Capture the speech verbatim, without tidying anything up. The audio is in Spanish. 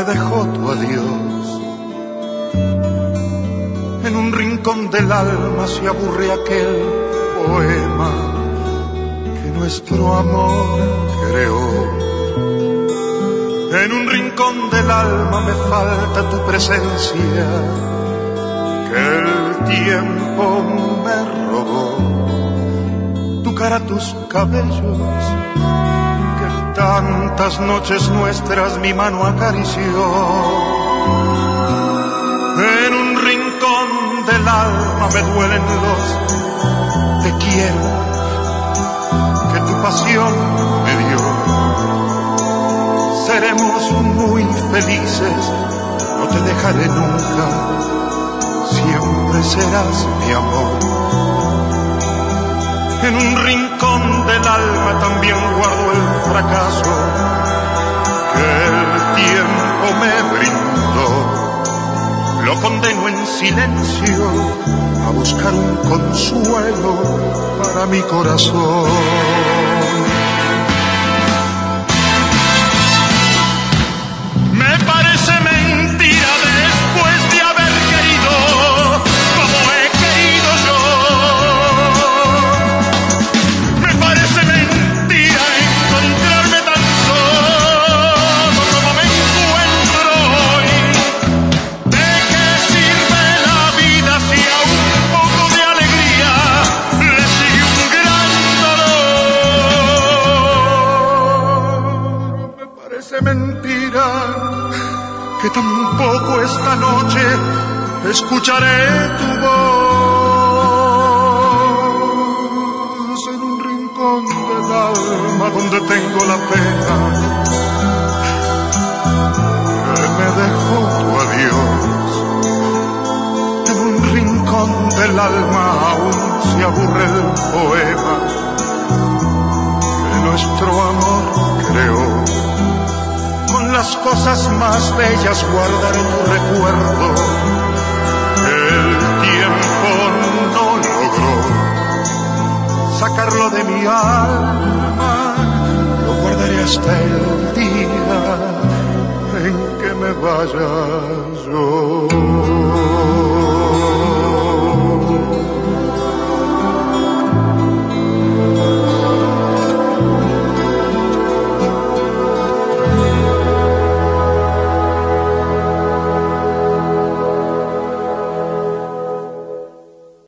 dejó tu adiós. En un rincón del alma se aburre aquel poema que nuestro amor creó. En un rincón del alma me falta tu presencia, que el tiempo me robó. Tu cara, tus cabellos, que tantas noches nuestras mi mano acarició. En un rincón del alma me duelen los te quiero que tu pasión me dio. Seremos muy felices, no te dejaré nunca, siempre serás mi amor. En un rincón del alma también guardo el fracaso que el tiempo me brindó. Lo condeno en silencio a buscar un consuelo para mi corazón. Me parece mentira después de haber querido como he querido yo. Me parece mentira encontrarme tan solo como me encuentro hoy. ¿De qué sirve la vida si a un poco de alegría le sigue un gran dolor? Me parece mentira que tampoco esta noche escucharé tu voz en un rincón del alma donde tengo la pena que me dejó tu adiós. En un rincón del alma aún se aburre el poema que nuestro amor creó. Las cosas más bellas guardaré tu recuerdo. El tiempo no logró sacarlo de mi alma. Lo guardaré hasta el día en que me vaya yo.